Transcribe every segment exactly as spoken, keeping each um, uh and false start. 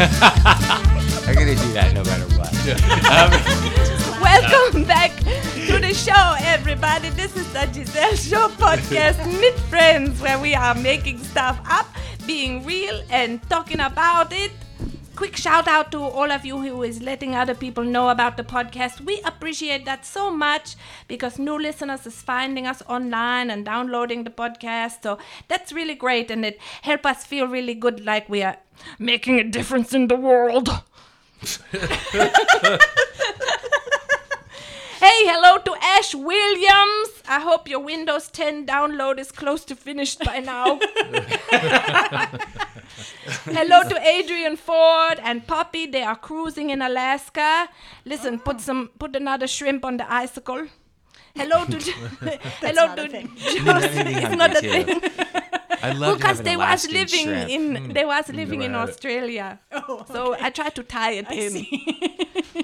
I'm gonna do that no matter what. Um, Welcome back to the show, everybody. This is the Giselle Show podcast, Meet Friends, where we are making stuff up, being real, and talking about it. Quick shout out to all of you who is letting other people know about the podcast. We appreciate that so much because new listeners is finding us online and downloading the podcast. So that's really great, and it helps us feel really good, like we are making a difference in the world. Hey, hello to Ash Williams. I hope your Windows ten download is close to finished by now. Hello to Adrian Ford and Poppy. They are cruising in Alaska. Listen, oh. put some, put another shrimp on the icicle. Hello to, hello to. It's not a thing. I love because they was Alaskan living shrimp. in mm. they was living Never in had Australia. Oh, okay. So I tried to tie it I in. see.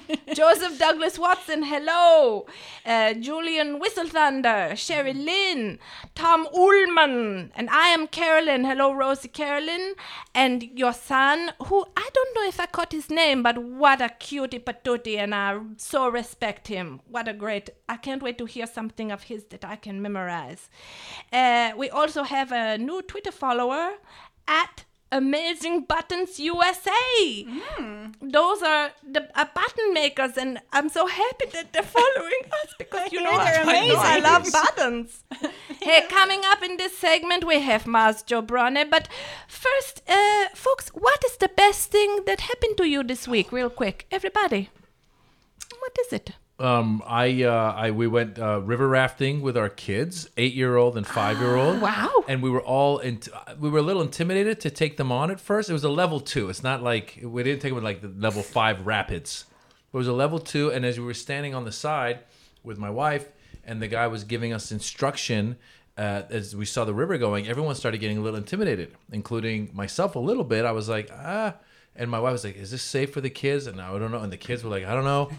Joseph Douglas Watson, hello. Uh, Julian Whistlethunder, Sherry Lynn, Tom Ullman, and I am Carolyn. Hello, Rosie Carolyn. And your son, who I don't know if I caught his name, but what a cutie patootie, and I so respect him. What a great, I can't wait to hear something of his that I can memorize. Uh, we also have a new Twitter follower at Amazing Buttons U S A. Mm. Those are the uh, button makers, and I'm so happy that they're following us because you know They're I, amazing. I love buttons. Hey, coming up in this segment we have Mars Jobrone, but first, uh, folks, what is the best thing that happened to you this week? Real quick, everybody, what is it? Um, I, uh, I, we went uh, river rafting with our kids, eight-year-old and five-year-old. Wow! And we were all, in, we were a little intimidated to take them on at first. It was a level two. It's not like we didn't take them with like the level five rapids. It was a level two, and as we were standing on the side with my wife, and the guy was giving us instruction uh, as we saw the river going, everyone started getting a little intimidated, including myself a little bit. I was like, ah. And my wife was like, "Is this safe for the kids?" And I don't know. And the kids were like, "I don't know."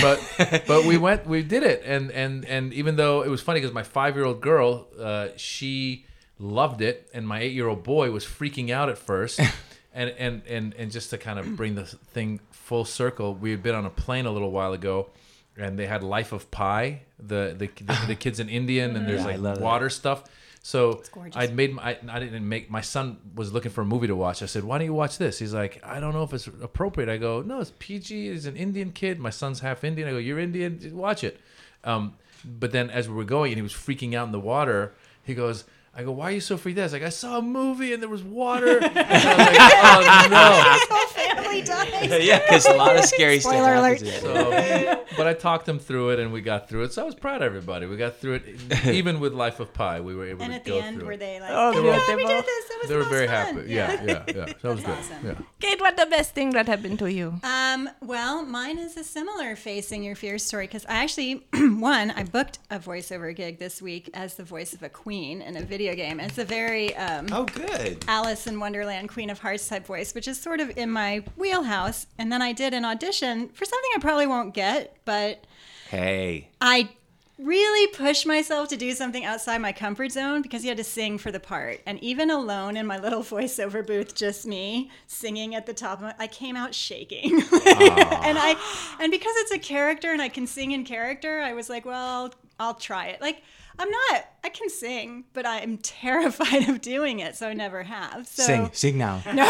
But but we went, we did it. And and and even though it was funny because my five-year-old girl, uh, she loved it, and my eight-year-old boy was freaking out at first. and and and and just to kind of bring the thing full circle, we had been on a plane a little while ago, and they had Life of Pi, the the the, the kids in Indian, and there's Yeah, I like love water that. stuff. So gorgeous. I'd made my, I, I didn't make, my son was looking for a movie to watch. I said, "Why don't you watch this?" He's like, "I don't know if it's appropriate." I go, "No, it's P G. He's an Indian kid. My son's half Indian." I go, "You're Indian? Just watch it." Um, but then as we were going and he was freaking out in the water, he goes, I go, "Why are you so freaked out?" He's like, "I saw a movie and there was water." And I was like, "Oh no." His whole family dies. Yeah, because a lot of scary stuff Spoiler happens. alert. So, but I talked him through it and we got through it. So I was proud of everybody. We got through it. Even with Life of Pi, we were able And to at the go end, through were it. they like, Oh, "Yeah, beautiful. we did this. It was They the were most very fun." happy. Yeah, yeah, yeah. So that was good. That's awesome. Yeah. Kate, what the best thing that happened to you? Um, well, mine is a similar Facing Your Fears story because I actually, one, I booked a voiceover gig this week as the voice of a queen in a video game. It's a very um, Oh, good. Alice in Wonderland, Queen of Hearts type voice, which is sort of in my wheelhouse. And then I did an audition for something I probably won't get, but Hey. I really pushed myself to do something outside my comfort zone because you had to sing for the part. And even alone in my little voiceover booth, just me singing at the top of my, I came out shaking. and I, and because it's a character and I can sing in character, I was like, well, I'll, I'll try it. Like, I'm not, I can sing, but I'm terrified of doing it. So I never have. So, Sing. Sing now. No.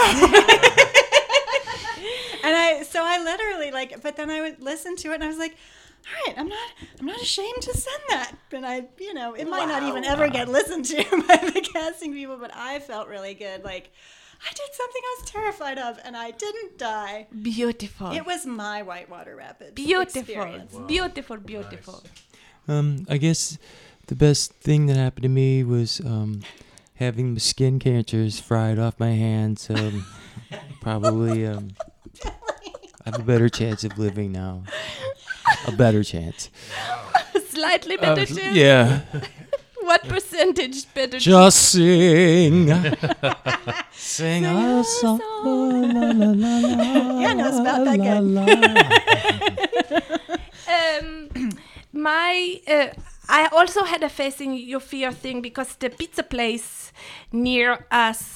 And I, so I literally like, but then I would listen to it and I was like, all right, I'm not, I'm not ashamed to send that. And I, you know, it might not even ever get listened to by the casting people, but I felt really good. Like, I did something I was terrified of and I didn't die. Beautiful. It was my Whitewater Rapids Beautiful. experience. Beautiful, beautiful. Um, I guess the best thing that happened to me was um, having the skin cancers fried off my hands. Um, probably um, I have a better chance of living now. A better chance. Slightly better Uh, chance? yeah. What percentage better Just sing. Sing a song. La, la, la, la, Yeah, no, it's about that la, good. la. um, my uh, I also had a Facing Your Fear thing because the pizza place near us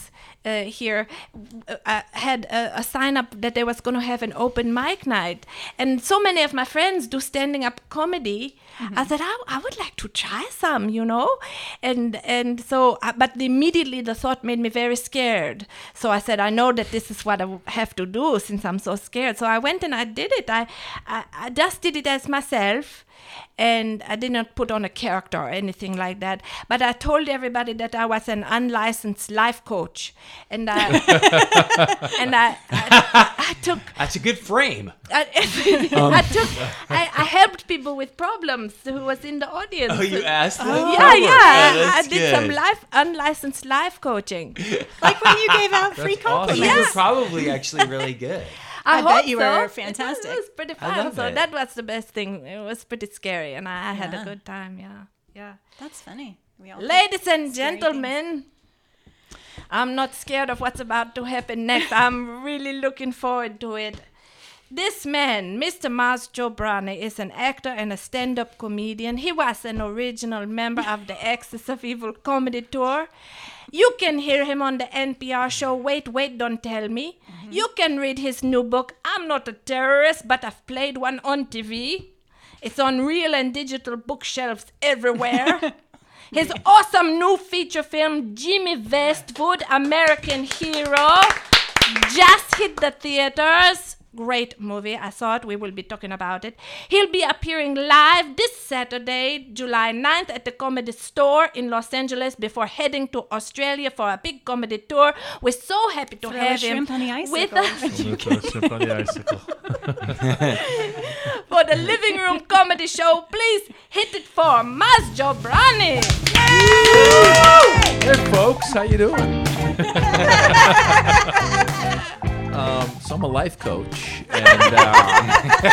uh, here uh, had a, a sign up that they was going to have an open mic night, and so many of my friends do standing up comedy. Mm-hmm. I said I, I would like to try some, you know, and and so uh, but immediately the thought made me very scared. So I said I know that this is what I w- have to do since I'm so scared. So I went and I did it. I I, I just did it as myself. And I did not put on a character or anything like that. But I told everybody that I was an unlicensed life coach. And I, and I, I, I took... That's a good frame. I, I took... I, I helped people with problems who was in the audience. Oh, you asked them? Oh, Oh, yeah, yeah. I that's did good. some life unlicensed life coaching. Like when you gave out free That's awesome. compliments. You were probably actually really good. I, I hope bet you so. were It fantastic. was, it was pretty I fun. love So it. that was the best thing. It was pretty scary, and I, I had a Yeah. good time. Yeah, yeah. That's funny. We all Ladies and scary gentlemen, I'm not scared of what's about to happen next. I'm really looking forward to it. This man, Mister Maz Jobrani, is an actor and a stand-up comedian. He was an original member of the Axis of Evil comedy tour. You can hear him on the N P R show Wait, Wait, Don't Tell Me. Mm-hmm. You can read his new book, I'm Not a Terrorist, but I've played one on T V. It's on real and digital bookshelves everywhere. His awesome new feature film, Jimmy Westwood, American Hero, just hit the theaters. Great movie. I saw it. We will be talking about it. He'll be appearing live this Saturday, July ninth, at the Comedy Store in Los Angeles before heading to Australia for a big comedy tour. We're so happy to Throw have a him shrimp on the with icicle. us on the icicle. for the Living Room Comedy Show. Please hit it for Maz Jobrani. Hey folks, how you doing? um, so I'm a life coach, and um,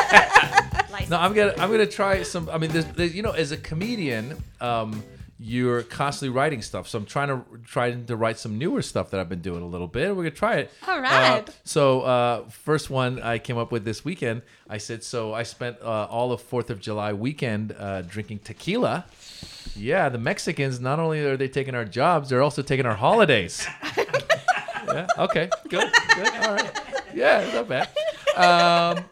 no, I'm gonna I'm gonna try some. I mean, there's, there's, you know, as a comedian, um, you're constantly writing stuff. So I'm trying to trying to write some newer stuff that I've been doing a little bit. We're gonna try it. All right. Uh, so uh, first one I came up with this weekend. I said so. I spent uh, all of Fourth of July weekend uh, drinking tequila. Yeah, the Mexicans, not only are they taking our jobs, they're also taking our holidays. Yeah, okay, good, good, all right. Yeah, not bad. Um,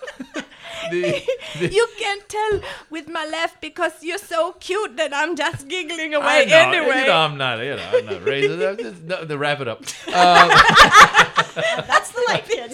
the, the, You can tell with my laugh because you're so cute that I'm just giggling I away know, anyway. You know, I'm not, you know, I'm not raising I'm just, no, to wrap it up. Um, That's the light kids.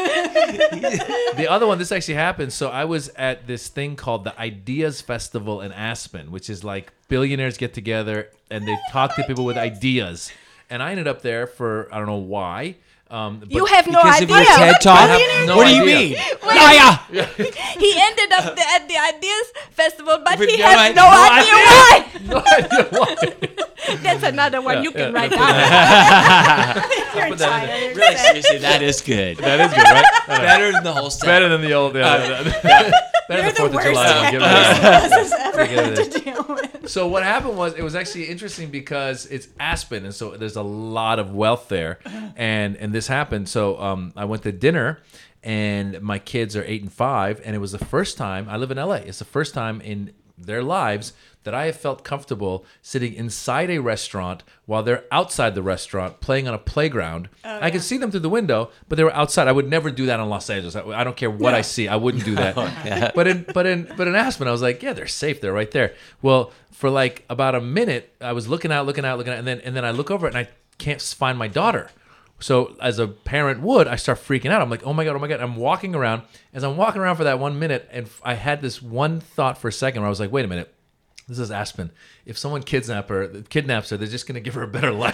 the other one, this actually happened. So I was at this thing called the Ideas Festival in Aspen, which is like billionaires get together and they talk to people with ideas. And I ended up there for, I don't know why. Um, but You have no Because of idea. your TED Talk? I have no what do you idea. mean? Liar! He ended up the, at the Ideas Festival, but With he no has idea- no, no idea, idea. why. No idea why. That's another one you can yeah, write yeah. down. You're put that in tired. Really, seriously, that is good. That is good, right? I know. Better than the whole set. Better than the old. Yeah, Uh, yeah. Better You're than the Fourth of worst July. I'll give it actor that. this has ever Give it had that. to deal with. So what happened was it was actually interesting because it's Aspen, and so there's a lot of wealth there, and and this happened. So um, I went to dinner, and my kids are eight and five, and it was the first time I live in L A. It's the first time in their lives that I have felt comfortable sitting inside a restaurant while they're outside the restaurant playing on a playground. I could see them through the window, but they were outside. I would never do that in Los Angeles. I, I don't care what I see. I wouldn't do that. But in but in but in Aspen, I was like, yeah, they're safe. They're right there. Well, for like about a minute, I was looking out, looking out, looking out, and then and then I look over and I can't find my daughter. So as a parent would, I start freaking out. I'm like, oh my God, oh my God. I'm walking around. As I'm walking around for that one minute, and I had this one thought for a second where I was like, wait a minute. This is Aspen. If someone kidnap her, kidnaps her, they're just going to give her a better life.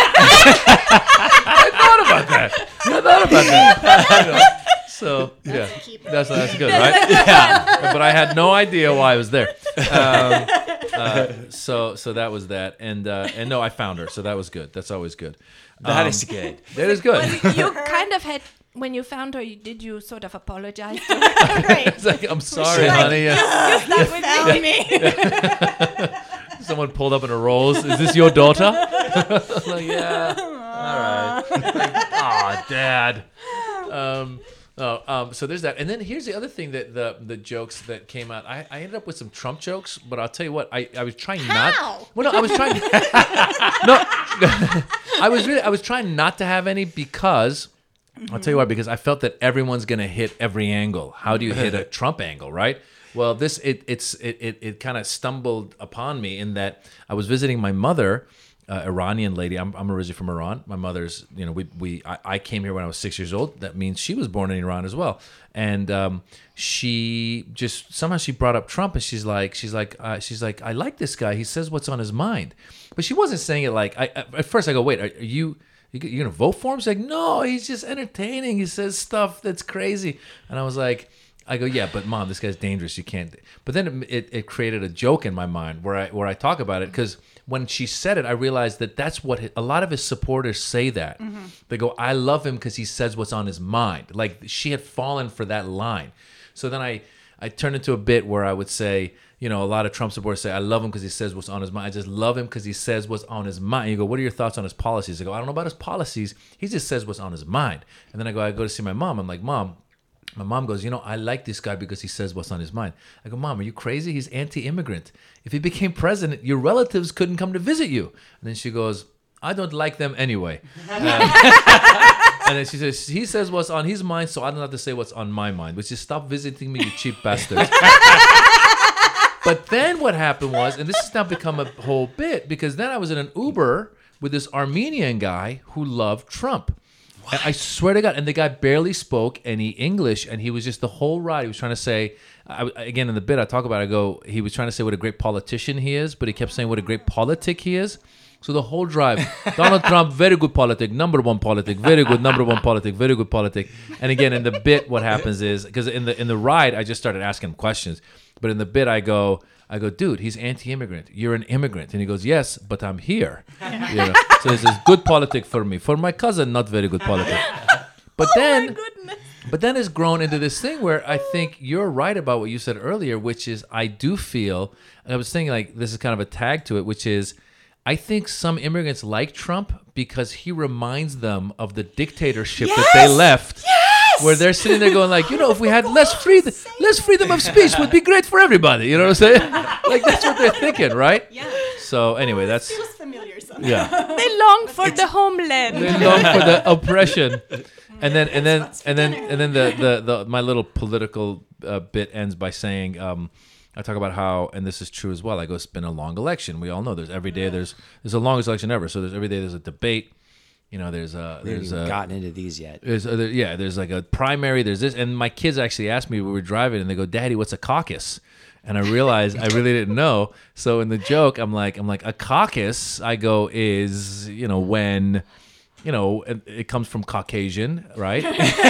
I thought about that. I thought about that. You know, so, yeah. That's, that's good, right? Yeah. But I had no idea why I was there. Um, uh, so so that was that. And, uh, and no, I found her. So that was good. That's always good. That Um, is good. That is good. You kind of had, when you found her, you, did you sort of apologize to her? Right. It's like, I'm sorry, like, honey. You stuck with Found me. Someone pulled up in a Rolls. Is this your daughter? Like, yeah. All right. Aw, Dad. Um, Oh, um, so there's that, and then here's the other thing that the the jokes that came out. I, I ended up with some Trump jokes, but I'll tell you what, I, I was trying How? not. Well, no, I was trying. no, I was really I was trying not to have any because I'll tell you why. Because I felt that everyone's gonna hit every angle. How do you hit a Trump angle, right? Well, this it it's it it, it kind of stumbled upon me in that I was visiting my mother. Uh, Iranian lady. I'm, I'm originally from Iran. My mother's, you know, we we I, I came here when I was six years old. That means she was born in Iran as well. And um, she just somehow she brought up Trump, and she's like, she's like, uh, she's like, I like this guy. He says what's on his mind. But she wasn't saying it like. I at first I go, wait, are, are you you gonna vote for him? She's like, no, he's just entertaining. He says stuff that's crazy. And I was like. I go, yeah, but mom, this guy's dangerous. You can't. But then it, it created a joke in my mind where I where I talk about it because when she said it, I realized that that's what his, a lot of his supporters say that. Mm-hmm. They go, I love him because he says what's on his mind. Like she had fallen for that line. So then I, I turned into a bit where I would say, you know, a lot of Trump supporters say, I love him because he says what's on his mind. I just love him because he says what's on his mind. You go, what are your thoughts on his policies? I go, I don't know about his policies. He just says what's on his mind. And then I go, I go to see my mom. I'm like, Mom, my mom goes, you know, I like this guy because he says what's on his mind. I go, Mom, are you crazy? He's anti-immigrant. If he became president, your relatives couldn't come to visit you. And then she goes, I don't like them anyway. Uh, and then she says, he says what's on his mind, so I don't have to say what's on my mind, which is stop visiting me, you cheap bastards. But then what happened was, and this has now become a whole bit, because then I was in an Uber with this Armenian guy who loved Trump. And I swear to God, and the guy barely spoke any English, and he was just the whole ride. He was trying to say, I, again in the bit I talk about, I go, he was trying to say what a great politician he is, but he kept saying what a great politic he is. So the whole drive, Donald Trump, very good politic, number one politic, very good, number one politic, very good politic. And again, in the bit, what happens is, because in the in the ride, I just started asking him questions, but in the bit, I go. I go, dude, he's anti-immigrant. You're an immigrant. And he goes, yes, but I'm here. You know? So he says, good politic for me. For my cousin, not very good politic. But Oh then, my goodness. but then it's grown into this thing where I think you're right about what you said earlier, which is I do feel, and I was thinking like this is kind of a tag to it, which is I think some immigrants like Trump because he reminds them of the dictatorship Yes! that they left. Yes! Where they're sitting there going like, you know, if we had less freedom, less freedom of speech would be great for everybody. You know what I'm saying? Like that's what they're thinking, right? Yeah. So anyway, that's Feels familiar somehow. yeah. They long for the homeland. They long for the oppression, and then and then and then and then the the, the my little political uh, bit ends by saying. Um, I talk about how, and this is true as well. I go, it's been a long election. We all know there's every day there's there's the longest election ever. So there's every day there's a debate. You know, there's a We haven't there's even a gotten into these yet. there's a, there, yeah there's like a primary. There's this, and my kids actually asked me when we were driving, and they go, "Daddy, what's a caucus?" And I realized I really didn't know. So in the joke, I'm like, I'm like a caucus. I go is you know when, you know it, it comes from Caucasian, right?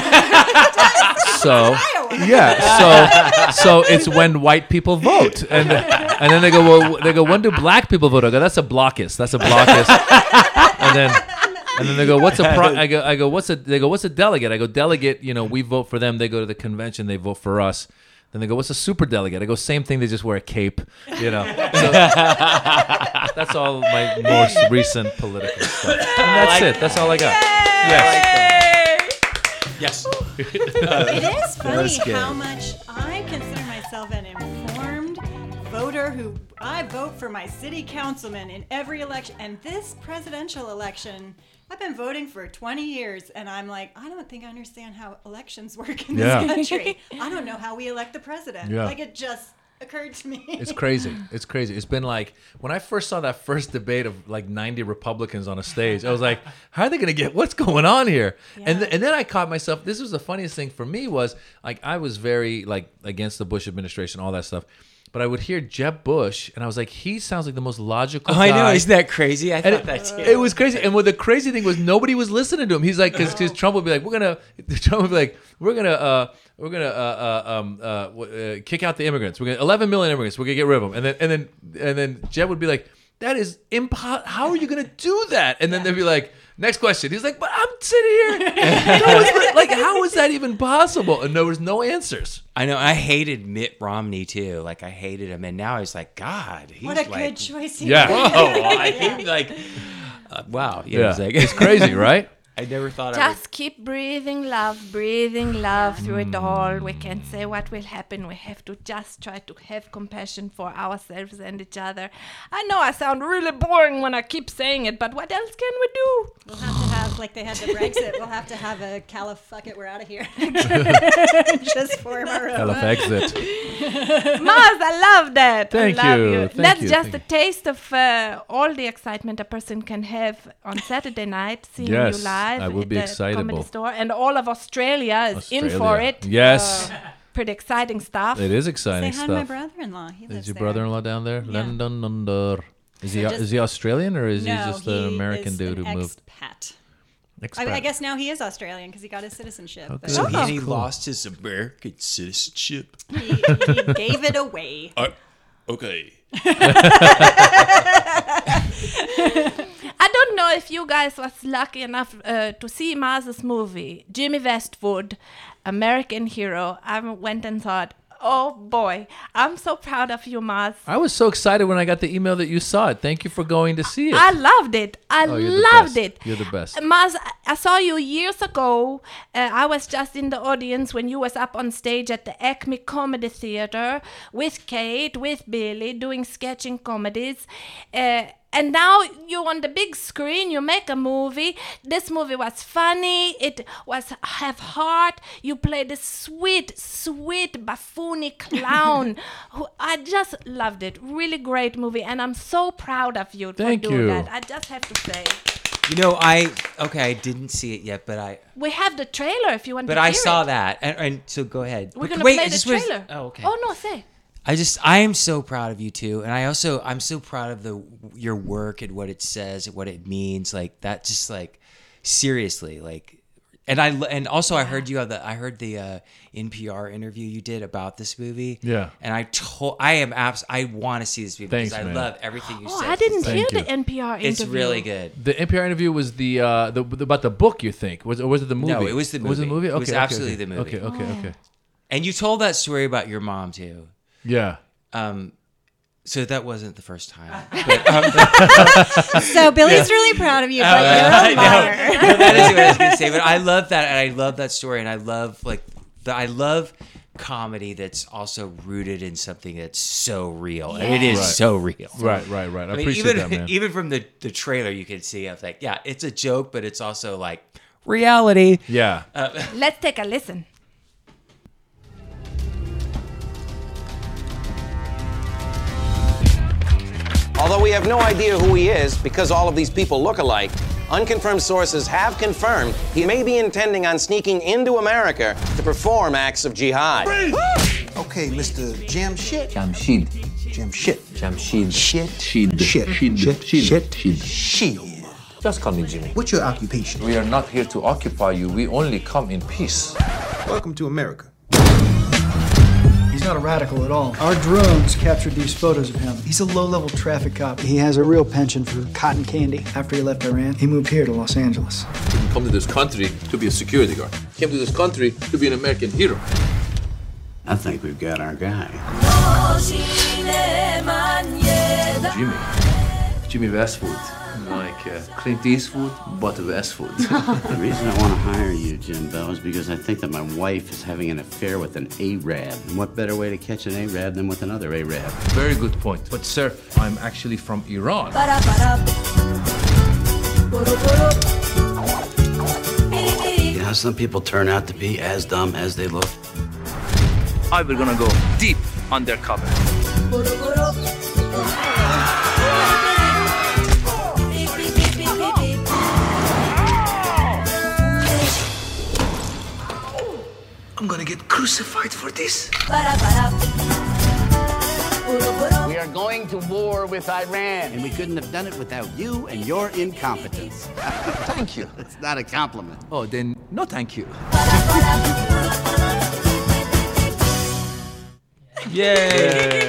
So yeah, so so it's when white people vote, and and then they go, well, they go, when do black people vote? I go, that's a blockus. That's a blockus. And then and then they go, what's a pro? I go, I go, what's a? They go, what's a delegate? I go, delegate. You know, we vote for them. They go to the convention. They vote for us. Then they go, what's a super delegate? I go, same thing. They just wear a cape. You know. So that's all my most recent political stuff. And that's it. That's all I got. Yes. Yes. It is funny That's good. how much I consider myself an informed voter who I vote for my city councilman in every election. And this presidential election, I've been voting for twenty years, and I'm like, I don't think I understand how elections work in Yeah. this country. I don't know how we elect the president. Yeah. Like, it just occurred to me. It's crazy. It's crazy. It's been like when I first saw that first debate of like ninety Republicans on a stage, I was like, how are they going to get what's going on here? And th- and then I caught myself. This was the funniest thing for me was like I was very like against the Bush administration, all that stuff. But I would hear Jeb Bush, and I was like, he sounds like the most logical Oh, I know. guy. Isn't that crazy? I And thought that too. it, it was crazy. And what the crazy thing was, nobody was listening to him. He's like, because Trump would be like, we're gonna, Trump would be like, we're gonna, uh, we're gonna, uh, uh, um, uh, w- uh, kick out the immigrants. We're gonna eleven million immigrants. We're gonna get rid of them. And then, and then, and then Jeb would be like, that is impossible. How are you gonna do that? And then they'd be like, next question. He's like, but I'm sitting here. How is that- like, how is that even possible? And there was no answers. I know. I hated Mitt Romney too. Like I hated him, and now it's like, God, he's What a like, good choice he Yeah. made. Whoa! I think like, uh, wow. You know, Yeah, it's like it's crazy, right? I never thought I would. Just keep breathing love, breathing love through it all. We can't say what will happen. We have to just try to have compassion for ourselves and each other. I know I sound really boring when I keep saying it, but what else can we do? We'll have to have, like they had the Brexit, we'll have to have a Calif, fuck it, we're out of here. Just form our own. Calif exit. Mars, I love that. Thank I love you. you. Thank That's you. just Thank a taste of uh, all the excitement a person can have on Saturday night, seeing Yes, you live I will at be the excitable. Comedy Store, and all of Australia is in for Australia. it. Yes. Uh, pretty exciting stuff. It is Say exciting hi to my stuff. brother-in-law. He lives Is your there. brother-in-law down there? Yeah. London, London. Is he So just- is he Australian or is no, he just an he American is dude an who moved? expat. I, Expat. I guess now he is Australian because he got his citizenship. Oh, but good. So Oh. he, he Cool. lost his American citizenship. he, he gave it away. Uh, okay. I don't know if you guys was lucky enough uh, to see Mars's movie, Jimmy Westwood, American Hero. I went and thought, oh boy, I'm so proud of you, Mars. I was so excited when I got the email that you saw it. Thank you for going to see it. I loved it. I Oh, you're the loved best. it. You're the best. Mars, I- I saw you years ago. Uh, I was just in the audience when you was up on stage at the Acme Comedy Theater with Kate, with Billy, doing sketching comedies. Uh, and now you're on the big screen, you make a movie. This movie was funny, it was have heart. You played a sweet, sweet buffoony clown. who I just loved it. Really great movie, and I'm so proud of you Thank for doing you. that. I just have to say. You know, I okay. I didn't see it yet, but I We have the trailer if you want but to I hear saw it. that, and, and so go ahead. We're But gonna wait, play I the just was- trailer. oh, okay. Oh no, say. I just I am so proud of you too, and I also I'm so proud of the your work and what it says and what it means. Like that, just like seriously, like. And I and also I heard you have the I heard the uh, N P R interview you did about this movie. Yeah. And I told I am abs I want to see this movie Thanks, because I man. love everything you Oh, said. I didn't Thank hear you. the N P R interview. It's really good. The N P R interview was the, uh, the the- about the book. You think was or was it the movie? No, it was the Was it the movie. movie? It Okay, was okay, absolutely okay. the movie. Okay, okay, okay. And you told that story about your mom too. Yeah. Um, so that wasn't the first time. So Billy's really proud of you, but I you're a know. liar. No, that is what I was gonna say. But I love that, and I love that story, and I love like the I love comedy that's also rooted in something that's so real, and it is Right. so real. Right, right, right. I, I mean, appreciate even that, man. even from the the trailer, you can see of like, yeah, it's a joke, but it's also like reality. yeah. Let's take a listen. Although we have no idea who he is because all of these people look alike, unconfirmed sources have confirmed he may be intending on sneaking into America to perform acts of jihad. Okay, Mister Jamshid. Jamshid. Jamshid. Jamshid. Shit. Shid. Shit. Shid. Shit. Shid. Shit. Shid. Shit. Just call me Jimmy. What's your occupation? We are not here to occupy you. We only come in peace. Welcome to America. He's not a radical at all. Our drones captured these photos of him. He's a low-level traffic cop. He has a real penchant for cotton candy. After he left Iran, he moved here to Los Angeles. He didn't come to this country to be a security guard. He came to this country to be an American hero. I think we've got our guy. Jimmy. Jimmy Westwood. Like uh, Clint Eastwood, but Westwood. The reason I want to hire you, Jim Bell, is because I think that my wife is having an affair with an Arab. And what better way to catch an Arab than with another Arab? Very good point. But sir, I'm actually from Iran. You know, some people turn out to be as dumb as they look. I we're gonna go deep undercover. I'm gonna get crucified for this. We are going to war with Iran. And we couldn't have done it without you and your incompetence. Thank you. It's not a compliment. Oh, then no thank you. Yay!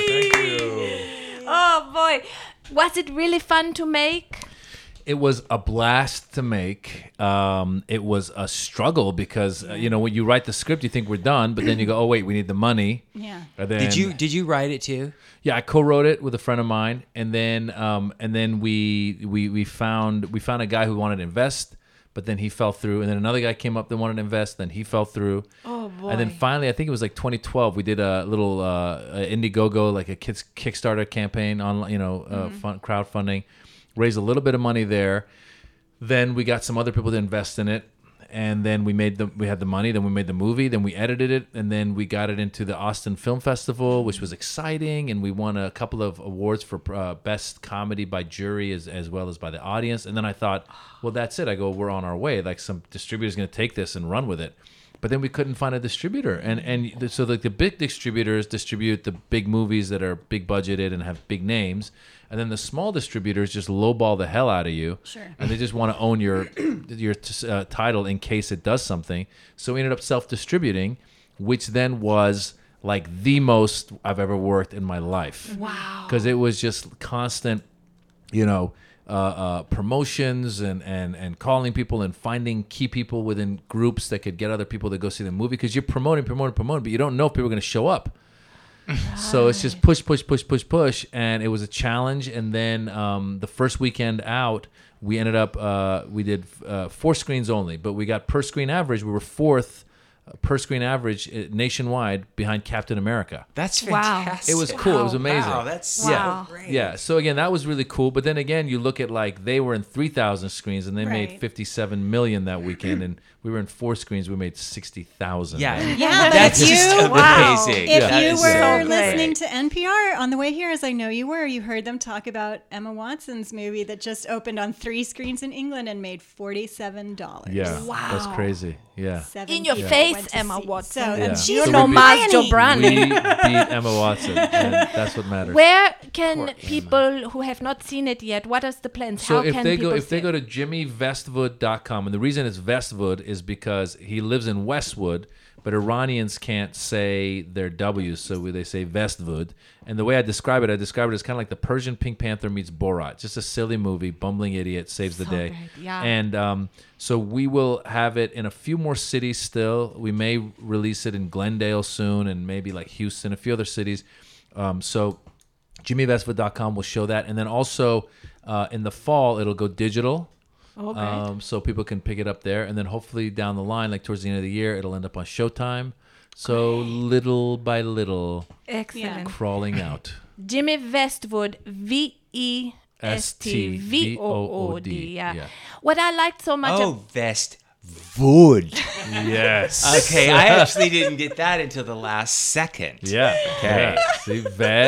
Oh boy, was it really fun to make? It was a blast to make. Um, it was a struggle because uh, you know when you write the script, you think we're done, but then you go, "Oh wait, we need the money." Yeah. And then, Did you did you write it too? Yeah, I co-wrote it with a friend of mine, and then um, and then we we we found we found a guy who wanted to invest, but then he fell through. And then another guy came up that wanted to invest, then he fell through. Oh boy. And then finally, I think it was like twenty twelve, we did a little uh, Indiegogo, like a kids Kickstarter campaign on, you know, uh, Mm-hmm. fun, crowdfunding, raised a little bit of money there. Then we got some other people to invest in it. And then we made the we had the money. Then we made the movie. Then we edited it, and then we got it into the Austin Film Festival, which was exciting. And we won a couple of awards for uh, best comedy by jury as as well as by the audience. And then I thought, well, that's it. I go, we're on our way. Like some distributor's going to take this and run with it. But then we couldn't find a distributor, and and so like the big distributors distribute the big movies that are big budgeted and have big names. And then the small distributors just lowball the hell out of you, Sure. and they just want to own your your uh, title in case it does something. So we ended up self-distributing, which then was like the most I've ever worked in my life. Wow. Because it was just constant, you know, uh, uh, promotions and, and, and calling people and finding key people within groups that could get other people to go see the movie. Because you're promoting, promoting, promoting, but you don't know if people are going to show up. So it's just push, push, push, push, push, and it was a challenge. And then um, the first weekend out, we ended up uh, we did uh, four screens only, but we got per screen average. We were fourth uh, per screen average uh, nationwide behind Captain America. That's Wow. fantastic. It was cool. It was amazing. Wow, that's so Wow. great. Yeah. So again, that was really cool. But then again, you look at like they were in three thousand screens and they made Right. fifty-seven million that weekend, and we were in four screens. We made sixty thousand. Yeah, Yeah, but that's if just you- Wow. amazing. If That you is were so great. listening to N P R on the way here, as I know you were, you heard them talk about Emma Watson's movie that just opened on three screens in England and made forty-seven dollars. Yeah. Wow. That's crazy. Yeah. In your people face, went to Emma see. Watson. So, And and Yeah. she's So you know we beat- Miles tiny. Jobrani. We beat Emma Watson, and that's what matters. Where can people who have not seen it yet, what is the plans? So How if can they people go if see they it? go to jimmy vestwood dot com, and the reason it's Vestwood is because he lives in Westwood, but Iranians can't say their W's, so they say Vestwood. And the way I describe it, I describe it as kind of like the Persian Pink Panther meets Borat. Just a silly movie, bumbling idiot saves the So day. great, yeah. And um, so we will have it in a few more cities still. We may release it in Glendale soon, and maybe like Houston, a few other cities. Um, so jimmy vestwood dot com will show that. And then also uh, in the fall, it'll go digital. Oh, great. Um, so people can pick it up there, and then hopefully down the line, like towards the end of the year, it'll end up on Showtime. So little by little, Excellent. crawling out. Jimmy Westwood, V E S T V O O D. Yeah. Yeah. What I liked so much. Oh, Vest Wood. Yes. Okay, I actually didn't get that until the last second. Yeah. Okay. Yeah. See,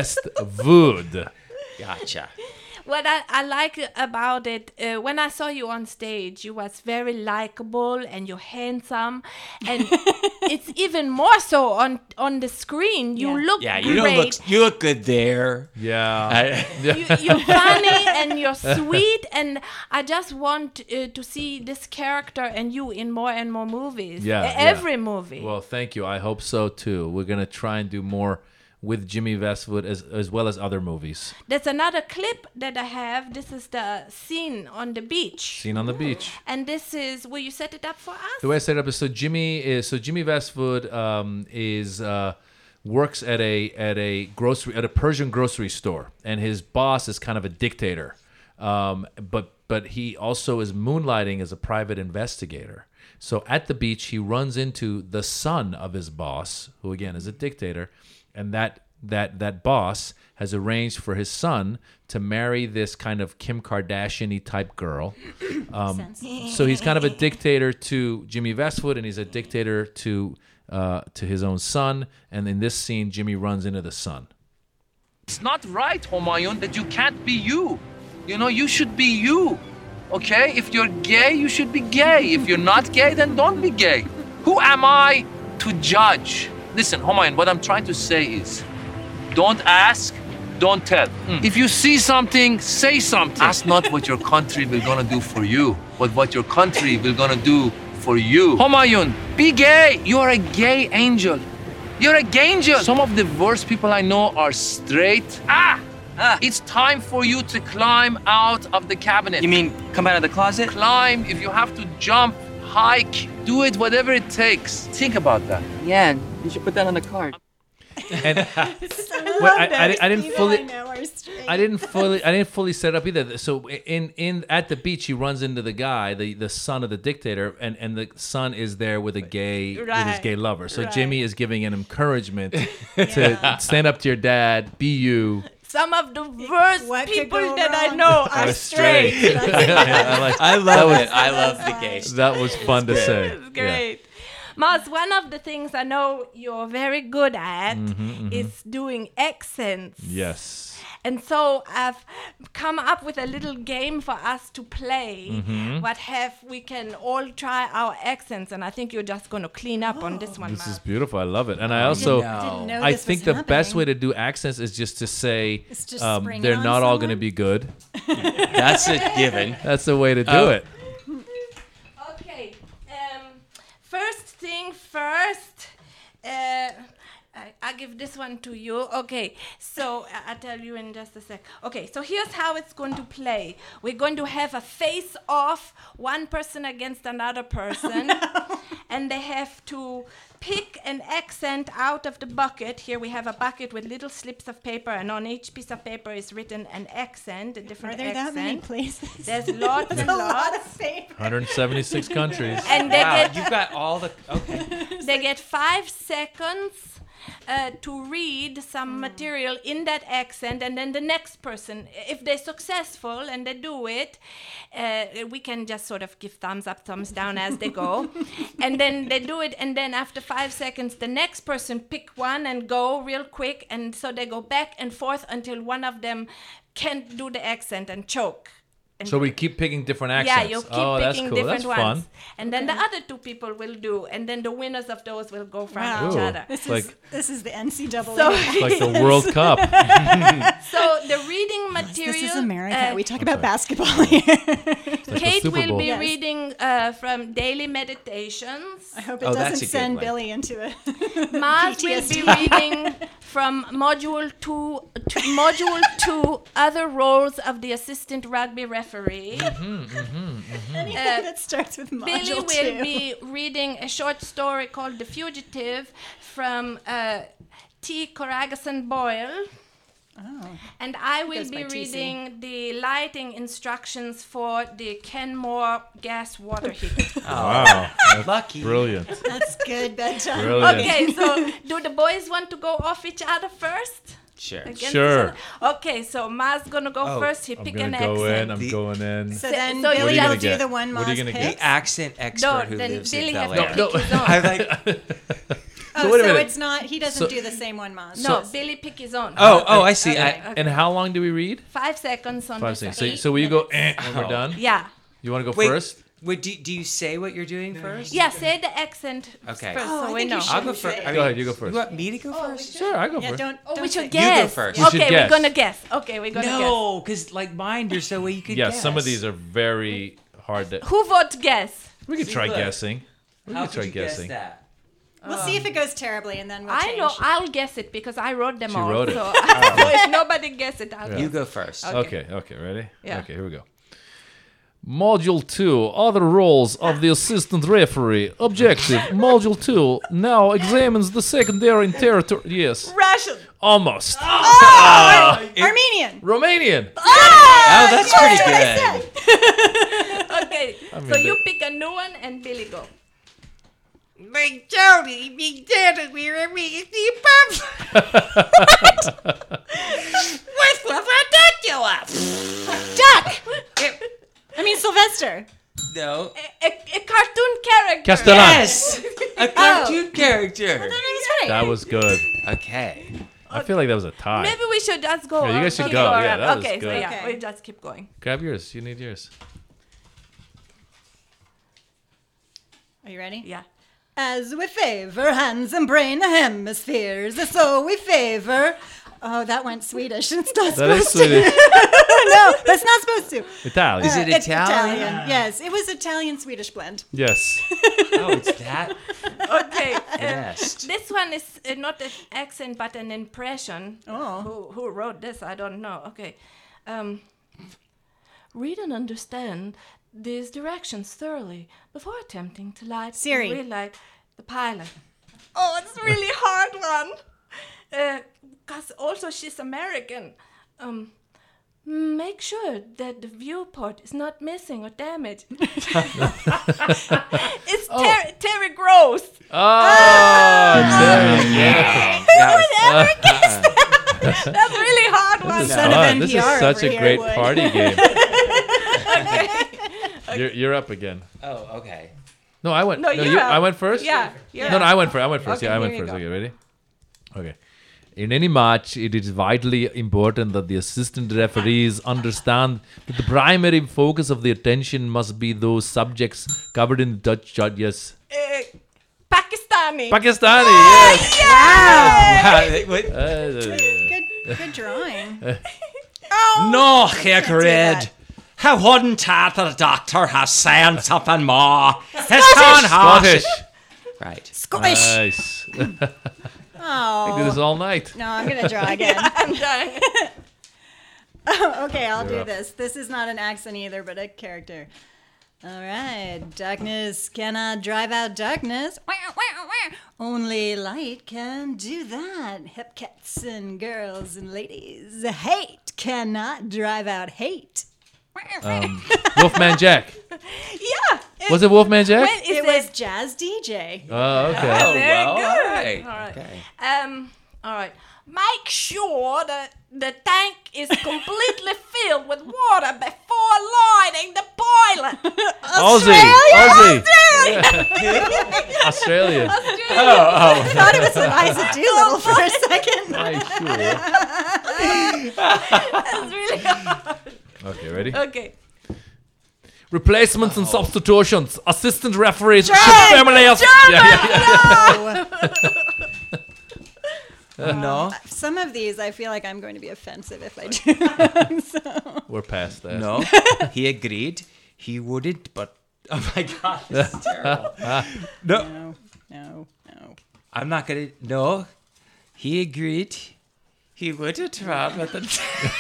Vestwood. Gotcha. What I, I like about it, uh, when I saw you on stage, you was very likable and you're handsome, and it's even more so on on the screen. You Yeah. look Yeah, you great. don't look. You look good there. Yeah. I- you, you're funny and you're sweet, and I just want uh, to see this character and you in more and more movies. Yeah, E- yeah. every movie. Well, thank you. I hope so too. We're gonna try and do more with Jimmy Westwood as as well as other movies. There's another clip that I have. This is the scene on the beach. Seen on the beach. And this is, will you set it up for us? The way I set it up is so Jimmy is so Jimmy Westwood um, is uh, works at a at a grocery at a Persian grocery store, and his boss is kind of a dictator, um, but but he also is moonlighting as a private investigator. So at the beach, he runs into the son of his boss, who again is a dictator, and that that that boss has arranged for his son to marry this kind of Kim Kardashian-y type girl. Um, so he's kind of a dictator to Jimmy Westwood, and he's a dictator to uh, to his own son. And in this scene, Jimmy runs into the son. It's not right, Humayun, that you can't be you. You know, you should be you. Okay? If you're gay, you should be gay. If you're not gay, then don't be gay. Who am I to judge? Listen, Humayun, what I'm trying to say is, don't ask, don't tell. Mm. If you see something, say something. Ask not what your country will gonna do for you, but what your country will gonna do for you. Humayun, be gay. You're a gay angel. You're a gay angel. Some of the worst people I know are straight. Ah! Ah. It's time for you to climb out of the cabinet. You mean come out of the closet? Climb. If you have to jump, hike, do it, whatever it takes. Think about that. Yeah, you should put that on the card. And wait, I, I, I didn't fully. I didn't fully. I didn't fully set it up either. So in in at the beach, he runs into the guy, the, the son of the dictator, and, and the son is there with a gay with his Right. gay lover. So Right. Jimmy is giving an encouragement to stand up to your dad, be you. Some of the worst What could people go that I wrong? know are Are straight. straight. Yeah, I, like, I that love was- it. I love the gay stuff. That was fun to say. It's great. Mars, one of the things I know you're very good at is doing accents. Yes. And so I've come up with a little game for us to play. Mm-hmm. What have we can all try our accents, and I think you're just going to clean up on this one, This Mars. is beautiful. I love it. And I also, Didn't know I this think was the best happening. way to do accents is just to say It's just um, spring they're on not all going to someone? be good. That's a given. That's the way to do Oh. it. Okay. Um, first thing first. Uh, I, I give this one to you. Okay, so I- I'll tell you in just a sec. Okay, so here's how it's going to play. We're going to have a face-off, one person against another person, and they have to pick an accent out of the bucket. Here we have a bucket with little slips of paper, and on each piece of paper is written an accent, a different Are there accent. that many places? There's lots and a lot lots. of paper. one hundred seventy-six countries. And they Wow, get you've got all the okay. they get five seconds uh, to read some material in that accent, and then the next person, if they're successful and they do it, uh, we can just sort of give thumbs up, thumbs down as they go. And then they do it, and then after five seconds, the next person pick one and go real quick, and so they go back and forth until one of them can't do the accent and choke. And So we keep picking different yeah, accents. you keep oh, that's picking cool. different That's ones. fun. And then the other two people will do, and then the winners of those will go from each Ooh. other. This Like- is this is the N C double A. So- It's like the World Cup. So the reading material. This is America. uh, we talk about basketball here. Like the Kate Super will Bowl. be Yes. reading uh, from Daily Meditations. I hope it Oh, that's doesn't a good send one. Billy into it. Mars will be reading from module two, to module two, other roles of the assistant rugby referee. Anything Uh, that starts with module Billy will two. be reading a short story called The Fugitive from uh, T. Corrigason Boyle. And I will goes be by T C. reading the lighting instructions for the Kenmore gas water heater. Wow. That's Lucky. brilliant. That's good bedtime. Brilliant. Okay, so do the boys want to go off each other first? Sure. Against Sure. each other? Okay, so Ma's gonna go Oh, first. He I'm pick going an to go in. accent. I'm The- going in. So then So Billy what are you will gonna do get? the one What are you Maz gonna get? picks. Accent expert No, who then lives Billy in has Bel to Air. pick his own. I'm like, Oh, So so, wait a minute. it's not. He doesn't So- do the same one Maz. No, does. Billy pick his own. oh, oh, I see. Okay, I, okay. And how long do we read? Five seconds on Five the seconds. second. So, so will you go eh, when we're done? Yeah. You want to go wait, first? wait. Do, do you say what you're doing first? Yeah, say the accent Okay. first Oh, I so we think you know. should. I'll go first. Go ahead, you go first. You want me to go first? Sure, I go Yeah, first. don't. Oh, don't we should say- guess. first. We should Okay, guess. we're gonna guess. Okay, we're gonna No, because like mine, there's no way you could Yeah, guess. some of these are very hard to. guess. Who votes guess? We could See, try look. guessing. We How could try could you guessing. guess that? We'll see if it goes terribly, and then we'll I change. know. I'll guess it because I wrote them She all. wrote it. So, so if nobody guess it, I'll Yeah. guess. You go first. Okay. Okay, okay, ready? Yeah. Okay, here we go. Module two, other roles of the assistant referee. Objective, Module two now examines the secondary territory. Yes, Russian. almost. Armenian. Romanian. Oh, that's pretty good. Okay, I mean, so you the- pick a new one and Billy go. Big Jody, Big Daddy, we're me, What's the ridiculous? Duck. I mean Sylvester. No. A, a, a cartoon character. Castellan. Yes, a cartoon Oh. character. That is right. That was good. Okay. I feel like that was a tie. Maybe we should just go. Yeah, you on. guys should Okay, go. all Yeah, right. that was okay, so good. yeah, Okay. we just keep going. Grab yours. You need yours. Are you ready? Yeah. As we favor hands and brain hemispheres, so we favor. Oh, that went Swedish. It's not That is supposed Swedish. to. No, that's not supposed to. Italian. Is it It's Italian? Yes, it was Italian-Swedish blend. Yes. Oh, it's that. Okay. uh, Yes. This one is uh, not an accent but an impression. Oh. Who who wrote this? I don't know. Okay. Um, read and understand these directions thoroughly before attempting to light Siri. or relight the pilot. Oh, it's a really hard one. Because also she's American. Um, make sure that the viewport is not missing or damaged. It's Oh. Ter- Terry Gross. Oh, Terry. Yeah. Whoever gets that. That's really hard one. This is, fun. This is such a great party game. Okay. You're, you're up again. Oh, okay. No, I went. No, No, you're you, up. I went first. Yeah, you're No, no, up. I went first. I went first. Okay, yeah, I went here you first. go. Okay, ready? Okay. In any match, it is vitally important that the assistant referees understand that the primary focus of the attention must be those subjects covered in the Dutch judges. Uh, Pakistani. Pakistani, Oh, yes. yeah. What? Uh, Good, good drawing. Oh, No, can't do Hagrid. that. How wouldn't that the doctor have saying something more? His Scottish. son has- Scottish. Right. Scottish. Nice. Oh. We do this all night. No, I'm gonna draw again. I'm done. Oh, okay, I'll You're do up. this. This is not an accent either, but a character. All right, darkness cannot drive out darkness. Only light can do that. Hip cats and girls and ladies. Hate cannot drive out hate. Um, Wolfman Jack. Yeah. Was it Wolfman Jack? When is It it? was Jazz D J. Oh, okay. Oh, Very well, good. all right. All right. Okay. Um. All right. Make sure that the tank is completely filled with water before lighting the boiler. Aussie. Aussie. Australia. Oh, oh. I thought it was Eliza Doolittle for a second. That's really hard. Okay, ready? Okay. Replacements and substitutions. Assistant referees. German! Family of- German! Yeah, yeah, Oh, no. Some of these I feel like I'm going to be offensive if I do them. So. We're past that. No. He agreed. He wouldn't, but oh my god, this is terrible. No. No, no, no. I'm not gonna. No. He agreed. He wouldn't, Rob. But the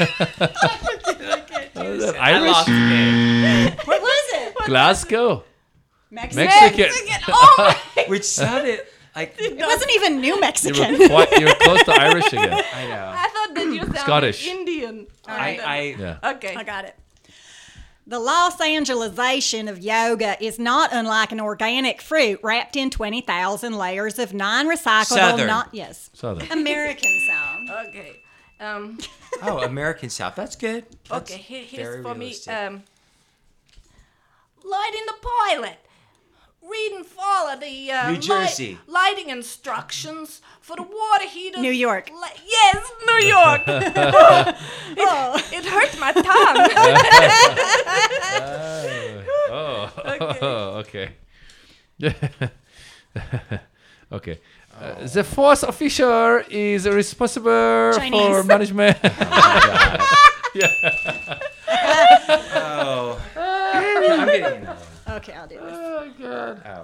that I Irish? lost the game. What was it? Glasgow. Mexican. Mexican. Oh my. Which sounded like. It wasn't even New You Mexican. were, quite, you were close to Irish again. I know. I thought that you sounded Scottish. Indian. I. I Yeah. Okay. I got it. The Los Angelesization of yoga is not unlike an organic fruit wrapped in twenty thousand layers of non-recyclable, Southern. not yes, Southern. American sound. Okay. Um. Oh, American South. That's good. That's Okay. Here, very here's for me. realistic. Um. Lighting the pilot. Read and follow the uh, New Jersey. light- lighting instructions for the water heater. New York. Li- yes, New York. it, it hurt my tongue. Oh, Okay. okay. Okay. Uh, the force officer is responsible Chinese. for management. Oh. I'm getting another one. Okay, I'll do this. Oh, God. Oh.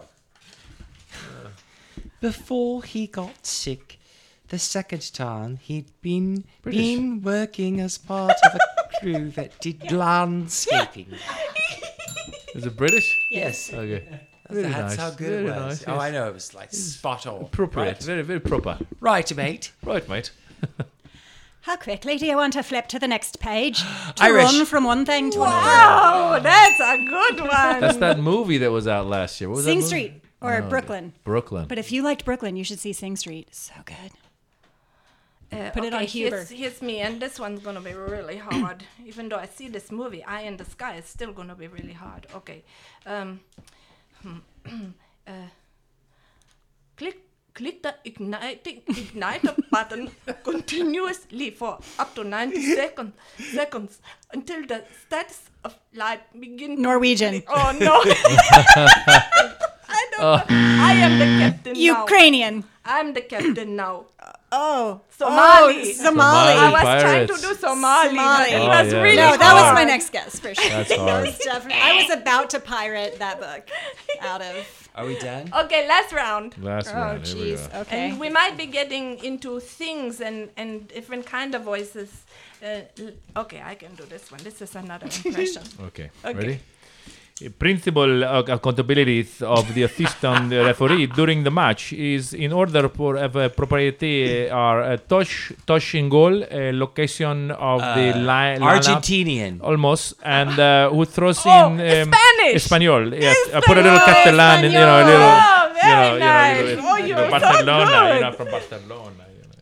Before he got sick, the second time he'd been British. been working as part of a crew that did landscaping. Is it British? Yes. Okay. That's Very that's nice. how good Very it was. nice, Oh, yes. I know. It was like spot on. Appropriate. Right, Very, very proper. right mate. Right, mate. How quickly do you want to flip to the next page? To Irish. run from one thing to another. Wow, that's a good one. That's that movie that was out last year. What was Sing that movie? Street or No, Brooklyn. Brooklyn. But if you liked Brooklyn, you should see Sing Street. It's so good. Uh, Put it okay, on Huber. Here's, here's me, and this one's gonna be really hard. Even though I see this movie, Eye in the Sky, it's still gonna be really hard. Okay. Um, uh, click click the igniting igniter button continuously for up to ninety seconds seconds until the status of light begins. Norwegian. Oh no! I don't know. I am the captain now. Ukrainian. I'm the captain now. Oh. Somali. Oh, Somali. I was trying to pirates. do Somali. Somali. But it Oh, was yeah, really No, that's that was hard. my next guess for sure. That's That hard. was definitely. I was about to pirate that book out of. Are we done? Okay, last round. Last Oh, round. Here we jeez. go. Okay. And we might be getting into things and, and different kind of voices. Uh, l- okay, I can do this one. This is another impression. Okay. Okay. Ready? principal uh, accountabilities of the assistant referee during the match is in order for uh, propriety are uh, touch, touch in goal, uh, location of Uh, the line, Argentinian. almost, and uh, who throws Oh, in um, Spanish. Espanol. Yes, I put a little Catalan in, you know, a little, Oh, you very know, you know, nice. you know, Oh, you you know, were so Barcelona, good. you know, from Barcelona.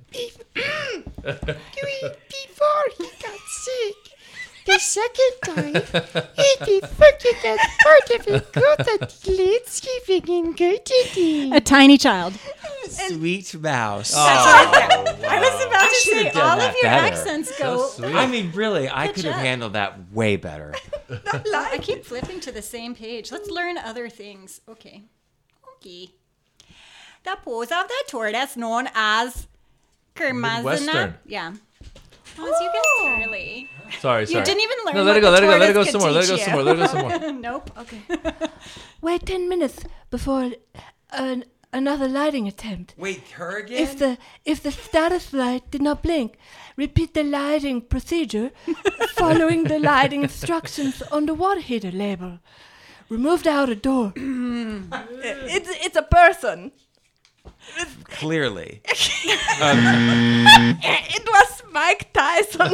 Before he got sick, the second time, he did forget that part of it good that leads giving in good A tiny child. Sweet mouse. I was about to say, should've done all of that your better. accents go. I mean, really, I Good could have job. handled that way better. I keep flipping to the same page. Let's learn other things. Okay. Okay. The pose of the tortoise known as Kermazana. Midwestern. Yeah. Oh, you guessed early. Sorry, sorry. You didn't even learn No, what let it go, the let it go, let it go tortoise some more, could let it go teach some you. more, let it go some more. Nope. Okay. Wait ten minutes before an, another lighting attempt. Wait, her again? If the if the status light did not blink, repeat the lighting procedure following the lighting instructions on the water heater label. Remove the outer door. It's it's a person. Clearly. It was Mike Tyson.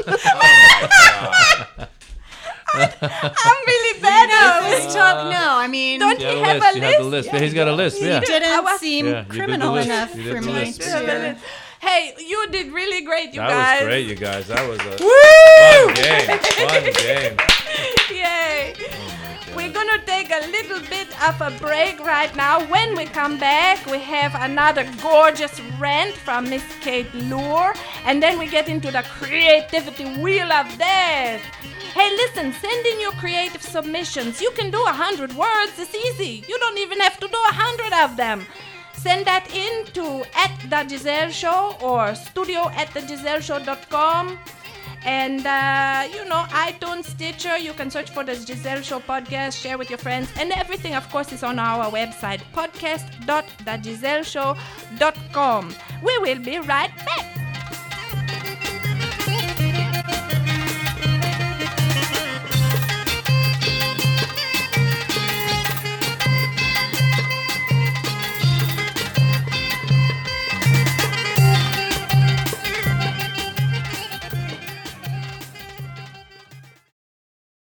I'm really bad No, at it was this. top. No, I mean, Don't You you have have a list, a you have the list? list. He's got a list, yeah. didn't I was- seem Yeah, you did the criminal list. enough You did for the me list. to. Hey, you did really great, you That guys. was great, you guys. That was a Woo! fun game. Fun game. Yay! We're gonna take a little bit of a break right now. When we come back, we have another gorgeous rant from Miss Kate Lure, and then we get into the creativity wheel of death. Hey, listen, send in your creative submissions. You can do a hundred words. It's easy. You don't even have to do a hundred of them. Send that in to at the Giselle Show or studio at the giselle show dot com. And, uh, you know, iTunes, Stitcher, you can search for the Giselle Show podcast, share with your friends. And everything, of course, is on our website, podcast dot the giselle show dot com. We will be right back.